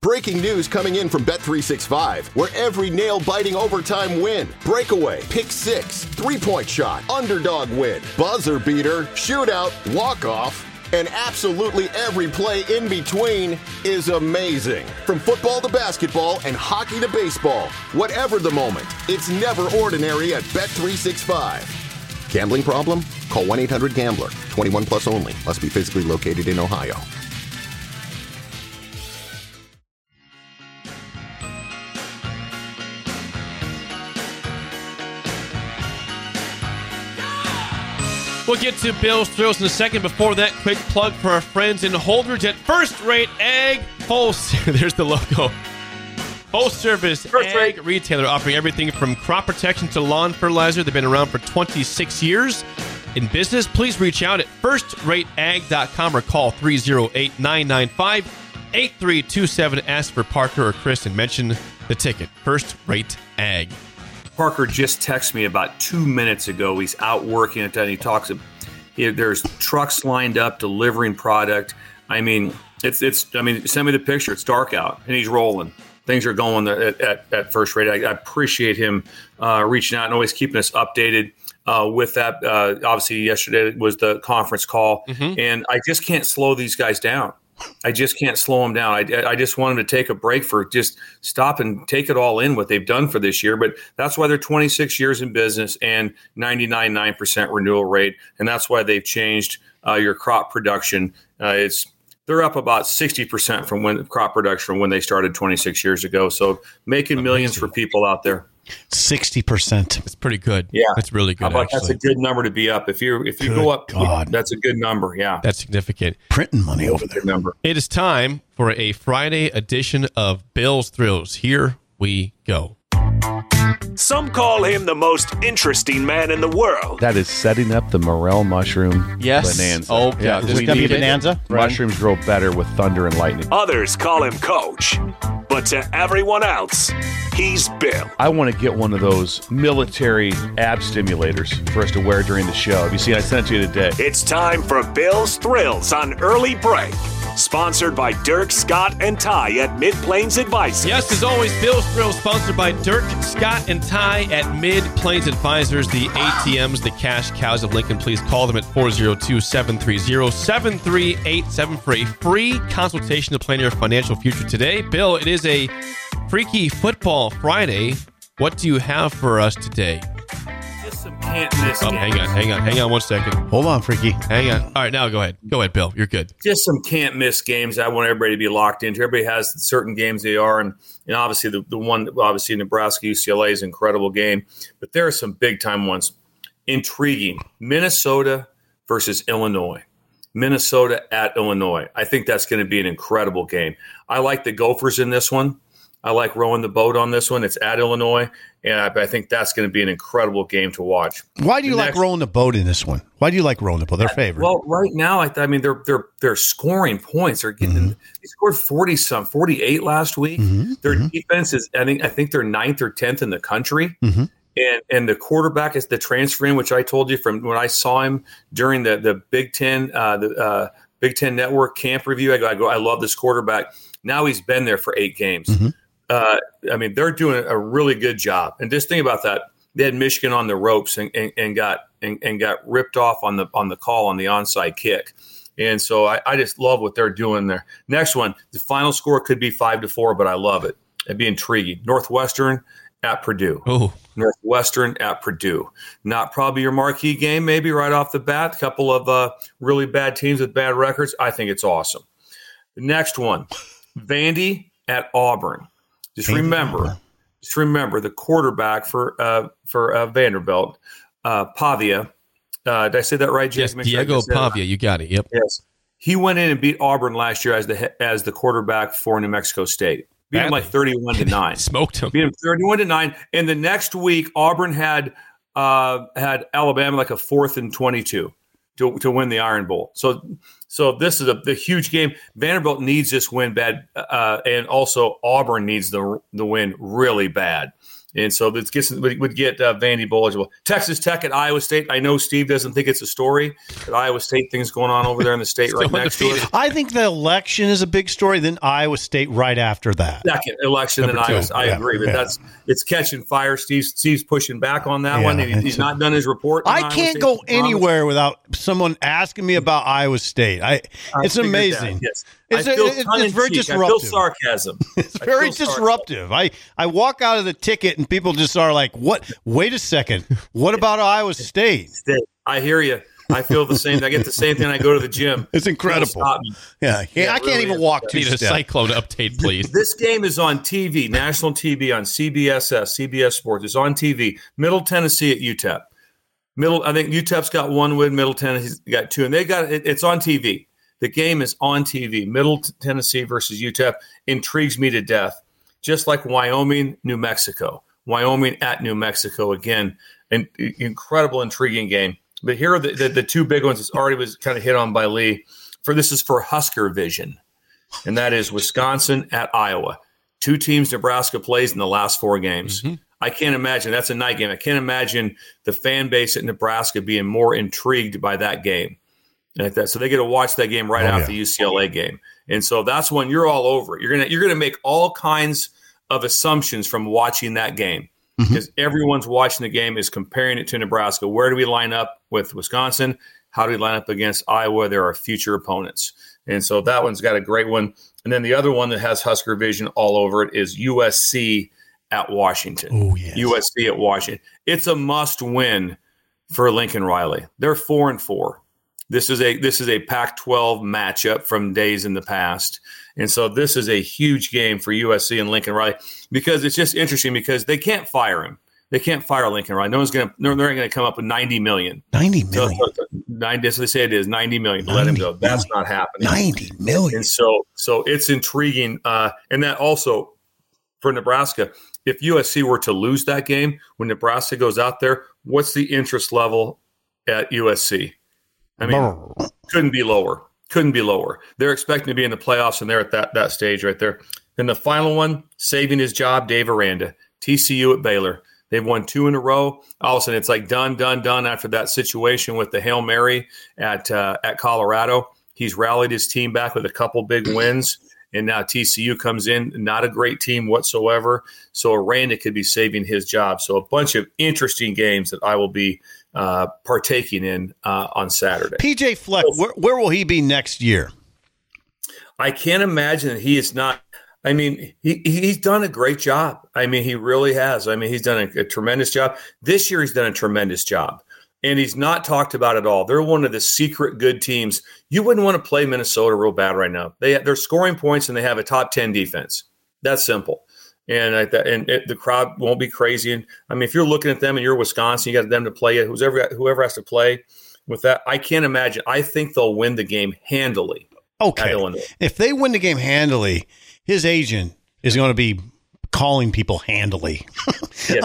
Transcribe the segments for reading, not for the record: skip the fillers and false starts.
Breaking news coming in from Bet365, where every nail-biting overtime win, breakaway, pick six, three-point shot, underdog win, buzzer beater, shootout, walk-off, and absolutely every play in between is amazing. From football to basketball and hockey to baseball, whatever the moment, it's never ordinary at Bet365. Gambling problem? Call 1-800-GAMBLER. 21 plus only. Must be physically located in Ohio. We'll get to Bill's Thrills in a second. Before that, quick plug for our friends in Holdridge at First Rate Ag. There's the logo. Full-service ag retailer offering everything from crop protection to lawn fertilizer. They've been around for 26 years. In business, please reach out at firstrateag.com or call 308-995-8327. Ask for Parker or Chris and mention the ticket. First Rate Ag. Parker just texted me about 2 minutes ago. He's out working at that. And he talks. There's trucks lined up delivering product. I mean, it's. I mean, send me the picture. It's dark out, and he's rolling. Things are going at First Rate. I appreciate him reaching out and always keeping us updated with that. Obviously, yesterday was the conference call, and I just can't slow these guys down. I just can't slow them down. I just want them to take a break for just stop and take it all in what they've done for this year. But that's why they're 26 years in business and 99.9% renewal rate. And that's why they've changed your crop production. They're up about 60% from when crop production from when they started 26 years ago. So making millions for people out there. 60%. It's pretty good. Yeah, it's really good. That's a good number to be up. If you go up, God. That's a good number. Yeah, that's significant. Printing money over there. Good number. It is time for a Friday edition of Bill's Thrills. Here we go. Some call him the most interesting man in the world. That is setting up the morel mushroom bonanza. Oh, yeah. This is going to be bonanza? Mushrooms grow better with thunder and lightning. Others call him Coach. But to everyone else, he's Bill. I want to get one of those military ab stimulators for us to wear during the show. Have you seen? I sent it to you today. It's time for Bill's Thrills on Early Break. Sponsored by Dirk, Scott, and Ty at Mid-Plains Advisors. Yes, as always, Bill's Thrills sponsored by Dirk, Scott, and Ty at Mid-Plains Advisors, the ATMs, the cash cows of Lincoln. Please call them at 402-730-7387 for a free consultation to plan your financial future today. Bill, it is a Freaky Football Friday. What do you have for us today? Some can't miss games. Hang on 1 second. Hold on, Freaky. Hang on. All right, now go ahead, Bill. You're good. Just some can't miss games. I want everybody to be locked into. Everybody has certain games they are, and obviously the one, obviously Nebraska UCLA is an incredible game, but there are some big time ones. Intriguing. Minnesota versus Illinois. Minnesota at Illinois. I think that's going to be an incredible game. I like the Gophers in this one. I like rowing the boat on this one. It's at Illinois, and I think that's going to be an incredible game to watch. Why do you like rowing the boat in this one? Why do you like rowing the boat? They're favored. Well, right now, I mean, they're scoring points. They're getting they scored 48 last week. Their defense is, I think they're 9th or 10th in the country. And the quarterback is the transfer in, which I told you from when I saw him during the Big Ten Big Ten Network camp review. I go, I love this quarterback. Now he's been there for 8 games. I mean, they're doing a really good job. And just think about that. They had Michigan on the ropes and got ripped off on the call on the onside kick. And so I just love what they're doing there. Next one, the final score could be 5-4, but I love it. It'd be intriguing. Northwestern at Purdue. Northwestern at Purdue. Not probably your marquee game, maybe right off the bat. A couple of really bad teams with bad records. I think it's awesome. The next one, Vandy at Auburn. Just remember the quarterback for Vanderbilt, Pavia. Did I say that right, Jason? Yes, Diego Pavia. You got it. Yep. Yes. He went in and beat Auburn last year as the quarterback for New Mexico State. Beat him like 31-9. Smoked him. Beat him 31-9. And the next week, Auburn had Alabama like a 4th and 22 to win the Iron Bowl. So this is the huge game. Vanderbilt needs this win bad, and also Auburn needs the win really bad. And so this would get Vandy Bowl eligible. Texas Tech at Iowa State. I know Steve doesn't think it's a story, but Iowa State things going on over there in the state right next to it. I think the election is a big story, then Iowa State right after that. Second election than Iowa State. I agree, but it's catching fire. Steve's pushing back on that one. He's not done his report. I can't go anywhere without someone asking me about Iowa State. It's amazing. Yes. It's very disruptive. I feel sarcasm. It's very disruptive. I walk out of the ticket and people just are like, "What? Wait a second. What about Iowa State?" I hear you. I feel the same. I get the same thing. I go to the gym. It's incredible. Yeah, I can't really even walk two steps. Need a cyclone update, please. This game is on TV, national TV on CBS Sports. It's on TV. Middle Tennessee at UTEP. I think UTEP's got 1 win. Middle Tennessee's got 2, and they got it. It's on TV. The game is on TV. Middle Tennessee versus UTEP intrigues me to death. Just like Wyoming, New Mexico. Wyoming at New Mexico again. An incredible, intriguing game. But here are the two big ones. It already was kind of hit on by Lee. This is for Husker Vision, and that is Wisconsin at Iowa. 2 teams Nebraska plays in the last 4 games. Mm-hmm. I can't imagine. That's a night game. I can't imagine the fan base at Nebraska being more intrigued by that game like that. So they get to watch that game right after the UCLA game. And so that's when you're all over it. You're gonna make all kinds of assumptions from watching that game. Because everyone's watching the game is comparing it to Nebraska. Where do we line up with Wisconsin? How do we line up against Iowa? There are future opponents. And so that one's got a great one. And then the other one that has Husker Vision all over it is USC at Washington. Oh, yes. USC at Washington. It's a must win for Lincoln Riley. They're 4-4. This is a Pac-12 matchup from days in the past. And so this is a huge game for USC and Lincoln Riley because it's just interesting because they can't fire him. They can't fire Lincoln Riley. They're not going to come up with $90 million. $90 million. So they say it is $90 million to let him go. That's not happening. $90 million. And so it's intriguing. And that also for Nebraska, if USC were to lose that game when Nebraska goes out there, what's the interest level at USC? I mean, couldn't be lower. Couldn't be lower. They're expecting to be in the playoffs, and they're at that stage right there. And the final one, saving his job, Dave Aranda, TCU at Baylor. They've won 2 in a row. All of a sudden, it's like done after that situation with the Hail Mary at Colorado. He's rallied his team back with a couple big wins, and now TCU comes in, not a great team whatsoever. So Aranda could be saving his job. So a bunch of interesting games that I will be partaking in on Saturday. PJ Fleck, where will he be next year? I can't imagine that he is not. I mean, he's done a great job. I mean, he really has. I mean, he's done a tremendous job. This year he's done a tremendous job. And he's not talked about at all. They're one of the secret good teams. You wouldn't want to play Minnesota real bad right now. They're scoring points and they have a top 10 defense. That's simple. And the crowd won't be crazy. And I mean, if you're looking at them and you're Wisconsin, you got them to play it. Whoever has to play with that, I can't imagine. I think they'll win the game handily. Okay. If they win the game handily, his agent is going to be calling people handily. Yes.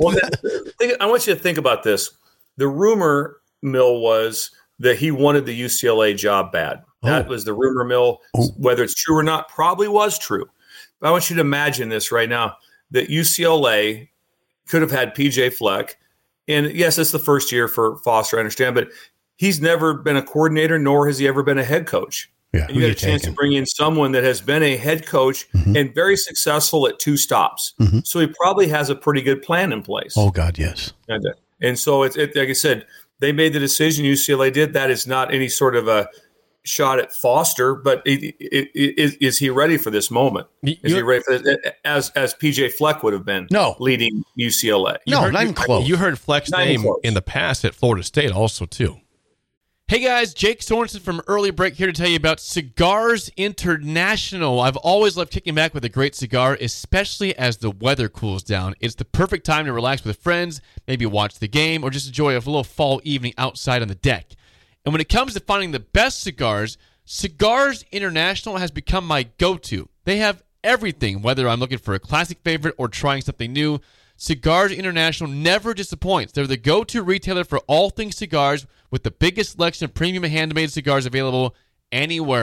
I want you to think about this. The rumor mill was that he wanted the UCLA job bad. That was the rumor mill. Whether it's true or not, probably was true. But I want you to imagine this right now, that UCLA could have had PJ Fleck. And yes, it's the first year for Foster, I understand, but he's never been a coordinator, nor has he ever been a head coach. Yeah, and you get a chance to bring in someone that has been a head coach and very successful at 2 stops. So he probably has a pretty good plan in place. Oh, God, yes. And so, it's like I said, they made the decision, UCLA did. That is not any sort of a shot at Foster, but is he ready for this moment? Is he ready for it, as PJ Fleck would have been leading UCLA? Not even close. You heard Fleck's name in the past at Florida State also, too. Hey guys, Jake Sorensen from Early Break here to tell you about Cigars International. I've always loved kicking back with a great cigar, especially as the weather cools down. It's the perfect time to relax with friends, maybe watch the game, or just enjoy a little fall evening outside on the deck. And when it comes to finding the best cigars, Cigars International has become my go-to. They have everything, whether I'm looking for a classic favorite or trying something new. Cigars International never disappoints. They're the go-to retailer for all things cigars with the biggest selection of premium handmade cigars available anywhere.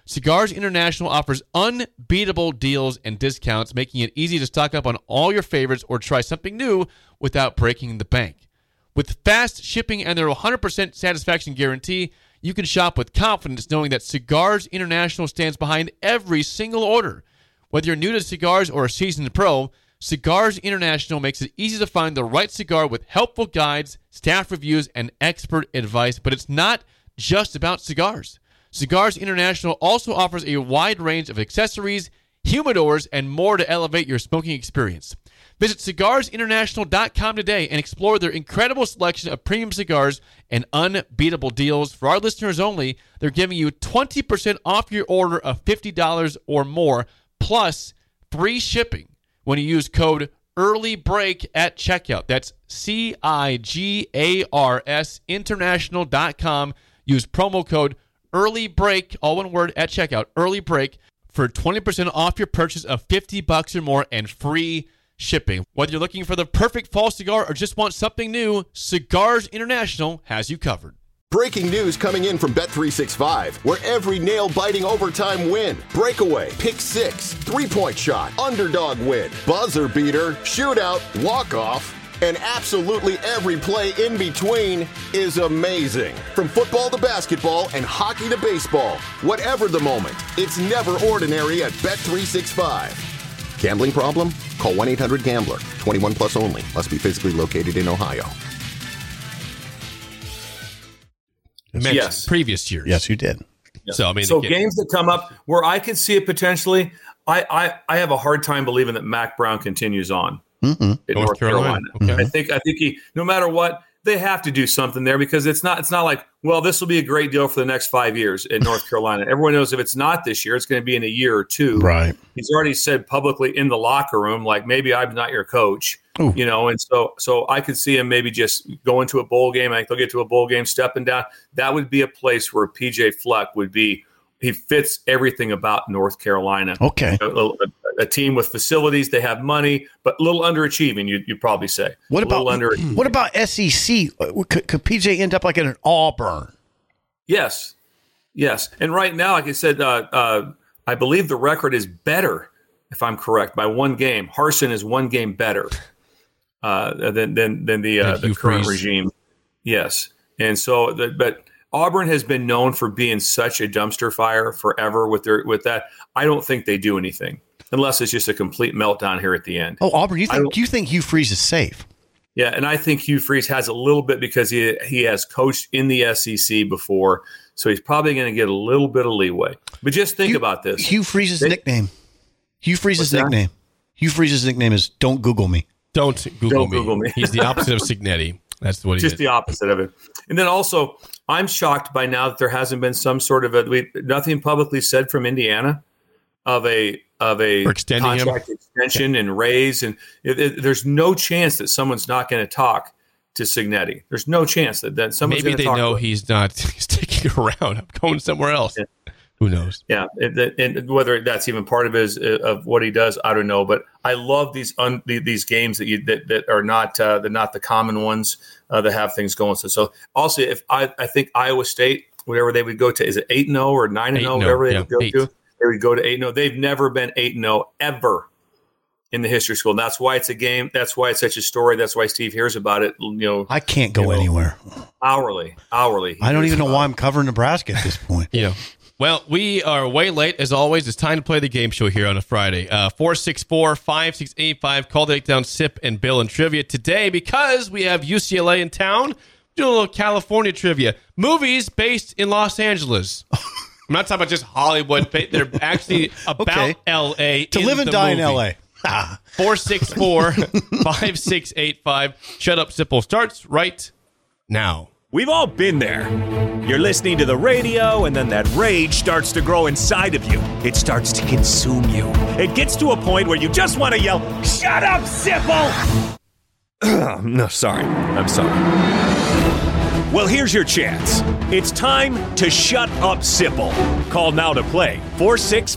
Cigars International offers unbeatable deals and discounts, making it easy to stock up on all your favorites or try something new without breaking the bank. With fast shipping and their 100% satisfaction guarantee, you can shop with confidence knowing that Cigars International stands behind every single order. Whether you're new to cigars or a seasoned pro, Cigars International makes it easy to find the right cigar with helpful guides, staff reviews, and expert advice. But it's not just about cigars. Cigars International also offers a wide range of accessories, humidors, and more to elevate your smoking experience. Visit cigarsinternational.com today and explore their incredible selection of premium cigars and unbeatable deals. For our listeners only, they're giving you 20% off your order of $50 or more, plus free shipping when you use code EARLYBREAK at checkout. That's CIGARS international.com. Use promo code EARLYBREAK, all one word, at checkout, EARLYBREAK, for 20% off your purchase of $50 or more and free shipping. Whether you're looking for the perfect fall cigar or just want something new, Cigars International has you covered. Breaking news coming in from Bet365, where every nail-biting overtime win, breakaway, pick six, three-point shot, underdog win, buzzer beater, shootout, walk-off, and absolutely every play in between is amazing. From football to basketball and hockey to baseball, whatever the moment, it's never ordinary at Bet365. Gambling problem? Call 1-800-GAMBLER. 21 plus only. Must be physically located in Ohio. Yes. Previous years. Yes, you did. Yeah. So, I mean, games that come up where I could see it potentially, I have a hard time believing that Mac Brown continues on in North Carolina. Okay. I think he, no matter what, they have to do something there because it's not like, well, this will be a great deal for the next 5 years in North Carolina. Everyone knows if it's not this year, it's going to be in a year or two. Right. He's already said publicly in the locker room, like, maybe I'm not your coach. Ooh. You know, and so I could see him maybe just going to a bowl game. I think they'll get to a bowl game, stepping down. That would be a place where PJ Fleck would be. He fits everything about North Carolina. Okay. A team with facilities, they have money, but a little underachieving, you'd probably say. What about SEC? Could PJ end up like in an Auburn? Yes. And right now, like I said, I believe the record is better, if I'm correct, by one game. Harsin is one game better than the current regime. Yes, and so but Auburn has been known for being such a dumpster fire forever with that. I don't think they do anything unless it's just a complete meltdown here at the end. Oh, Auburn, you think Hugh Freeze is safe? Yeah, and I think Hugh Freeze has a little bit because he has coached in the SEC before, so he's probably going to get a little bit of leeway. But just think about this. Hugh Freeze's nickname. Hugh Freeze's nickname. Hugh Freeze's nickname is "Don't Google me." Don't Google me. He's the opposite of Signetti. That's what he is. Just the opposite of it. And then also, I'm shocked by now that there hasn't been some sort of nothing publicly said from Indiana of a contract extension and raise. And there's no chance that someone's not going to talk to Signetti. There's no chance that someone's going to talk. Maybe they know he's sticking around. I'm going somewhere else. Yeah. Who knows? Yeah, and whether that's even part of what he does, I don't know. But I love these games that are not the common ones that have things going. So also, if I think Iowa State, whatever they would go to, is it 8-0 or 9-0, whatever they would go to, they would go to 8-0. They've never been 8-0 ever in the history of school. And that's why it's a game. That's why it's such a story. That's why Steve hears about it. I can't go anywhere. Hourly. I don't even know why I'm covering Nebraska at this point. Well, we are way late, as always. It's time to play the game show here on a Friday. 464-5685. Call the down Sip and Bill and Trivia today because we have UCLA in town. Do a little California trivia. Movies based in Los Angeles. I'm not talking about just Hollywood. They're actually about L.A. To live and die in L.A. 464-5685. Shut Up, Sipple starts right now. We've all been there. You're listening to the radio, and then that rage starts to grow inside of you. It starts to consume you. It gets to a point where you just want to yell, "Shut up, Sipple!" No, sorry. I'm sorry. Well, here's your chance. It's time to shut up, Sipple. Call now to play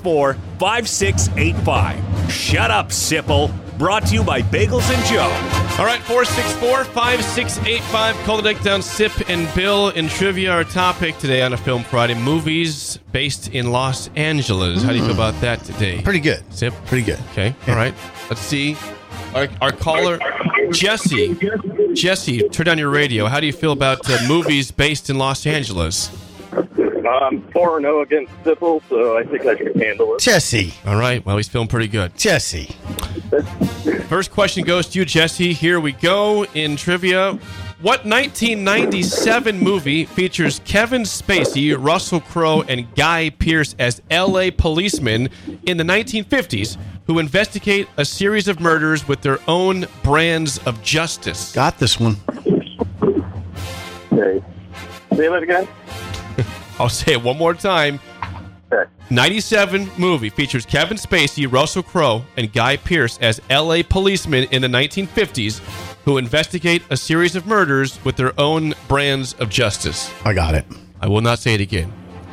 464-5685. Shut up, Sipple. Brought to you by Bagels and Joe. All right, 464-5685. Call the deck down. Sip and Bill in trivia. Our topic today on a Film Friday: movies based in Los Angeles. How do you feel about that today? Pretty good. Sip? Pretty good. Okay, all right. Let's see. Our caller, Jesse. Jesse, turn down your radio. How do you feel about movies based in Los Angeles? I'm 4-0 against Sipple, so I think I can handle it. Jesse. All right, well, he's feeling pretty good. Jesse. First question goes to you, Jesse. Here we go in trivia. What 1997 movie features Kevin Spacey, Russell Crowe, and Guy Pearce as L.A. policemen in the 1950s who investigate a series of murders with their own brands of justice? Got this one. Okay. Say that again? I'll say it one more time. Okay. 97 movie features Kevin Spacey, Russell Crowe, and Guy Pearce as L.A. policemen in the 1950s who investigate a series of murders with their own brands of justice. I got it. I will not say it again.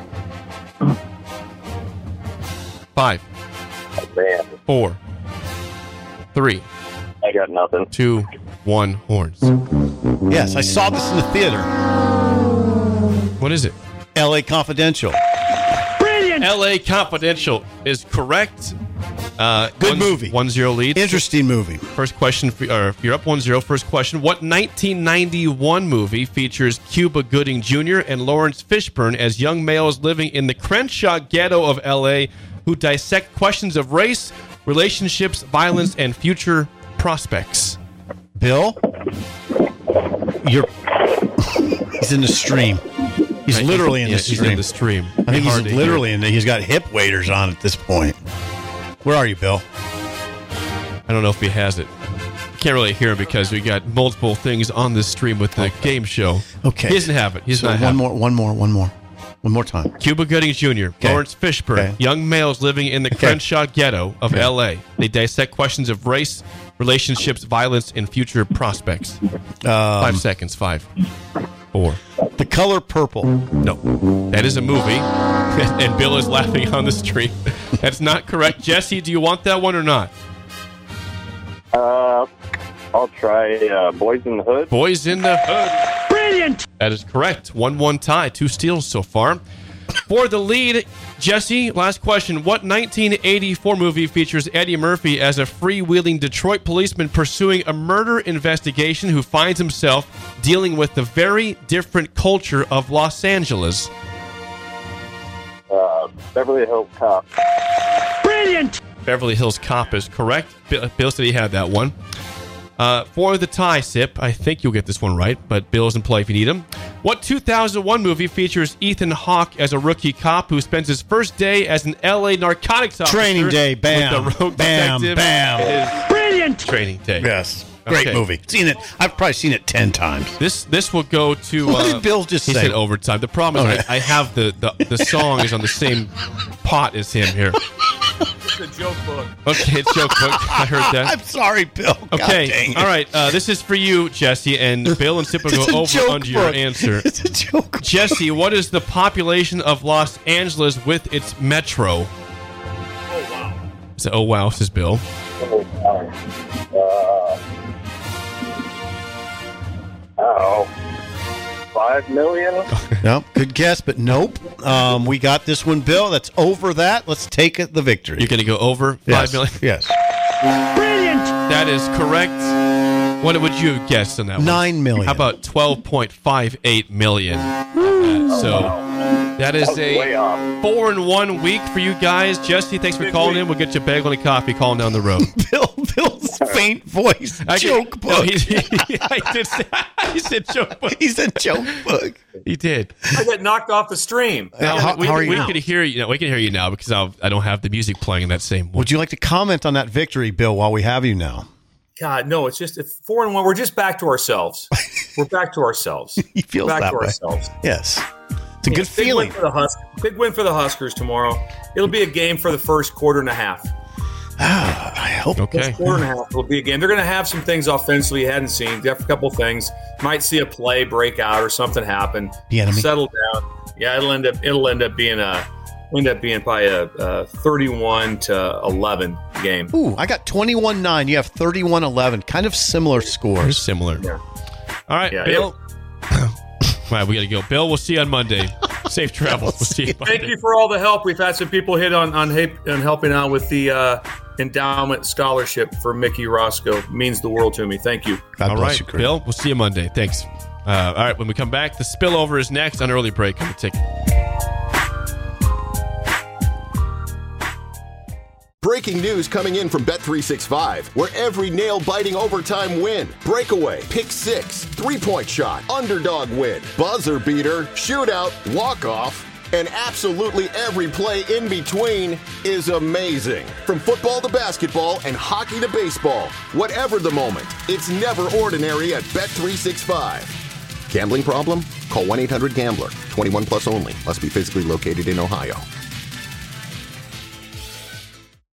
5, Oh, man. 4, 3, I got nothing. 2, 1, horns. Yes, I saw this in the theater. What is it? L.A. Confidential. L.A. Confidential is correct. Good movie. 1-0 lead. Interesting movie. First question, you're up 1-0. First question. What 1991 movie features Cuba Gooding Jr. and Lawrence Fishburne as young males living in the Crenshaw ghetto of L.A. who dissect questions of race, relationships, violence, and future prospects? Bill? He's in the stream. He's literally in the stream. He's in the stream. I think he's literally in there. He's got hip waders on at this point. Where are you, Bill? I don't know if he has it. Can't really hear him because we got multiple things on this stream with the game show. Okay. He doesn't have it. He's So not one having more. One more time. Cuba Gooding Jr., Lawrence Fishburne, Okay. young males living in the Crenshaw ghetto of L.A. They dissect questions of race, relationships, violence, and future prospects. 5 seconds. 5, 4. The Color Purple. No, that is a movie, and Bill is laughing on the stream. That's not correct. Jesse, do you want that one or not? I'll try Boys in the Hood. Boys in the Hood. Brilliant! That is correct. 1-1 tie. 2 steals so far. For the lead, Jesse, last question. What 1984 movie features Eddie Murphy as a freewheeling Detroit policeman pursuing a murder investigation who finds himself dealing with the very different culture of Los Angeles? Beverly Hills Cop. Brilliant! Beverly Hills Cop is correct. Bill said he had that one. For the tie, Sip, I think you'll get this one right, but Bill's in play if you need him. What 2001 movie features Ethan Hawke as a rookie cop who spends his first day as an L.A. narcotics officer? Training Day. Bam. With the rogue Bam. detective? Bam. It is Brilliant! Training Day. Yes. Great Okay. movie. Seen it. I've probably seen it 10 times. This will go to... What did Bill just he say? said overtime. The problem is I have the song is on the same pot as him here. It's a joke book. Okay, it's joke book. I heard that. I'm sorry, Bill. God Okay, dang it. all right. This is for you, Jesse, and Bill and Sip will It's go a over joke under your book. answer. It's a joke. Jesse, what is the population of Los Angeles with its metro? Oh, wow. So, oh, wow, says Bill. 5 million. No, good guess, but nope. We got this one, Bill. That's over that. Let's take it the victory. You're going to go over 5 million? Yes. That is correct. What would you have guessed on that one? 9 million. How about 12.58 million? So that is Way a off. 4-1 week for you guys. Jesse, thanks for calling in. We'll get you a bagel and a coffee calling down the road. Bill's faint voice. Joke book. No, he said joke book. He's a joke book. He did. I got knocked off the stream. Now, how are you we now? can hear you. We can hear you now because I don't have the music playing in that same one. Would you like to comment on that victory, Bill, while we have you now? God, no, it's just 4-1. We're just back to ourselves. We're back to ourselves. He feels back that to way. ourselves. Yes. It's a good Big feeling. win for the big win for the Huskers tomorrow. It'll be a game for the first quarter and a half. I hope. Okay. First quarter and a half will be a game. They're going to have some things offensively you hadn't seen. They have a couple things. Might see a play break out or something happen. The enemy. Settle down. Yeah, it'll end up being a End up being probably a 31-11 game. Ooh, I got 21-9. You have 31-11. Kind of similar scores. Similar. Yeah. All right, Yeah, Bill. All right, we got to go. Bill, we'll see you on Monday. Safe travels. We'll see you Monday. Thank you for all the help. We've had some people hit on helping out with the endowment scholarship for Mickey Roscoe. It means the world to me. Thank you. God All bless right, you, Chris. Bill, we'll see you Monday. Thanks. All right, when we come back, the spillover is next on Early Break on the Ticket. Breaking news coming in from Bet365, where every nail-biting overtime win, breakaway, pick six, three-point shot, underdog win, buzzer beater, shootout, walk-off, and absolutely every play in between is amazing. From football to basketball and hockey to baseball, whatever the moment, it's never ordinary at Bet365. Gambling problem? Call 1-800-GAMBLER. 21 plus only. Must be physically located in Ohio.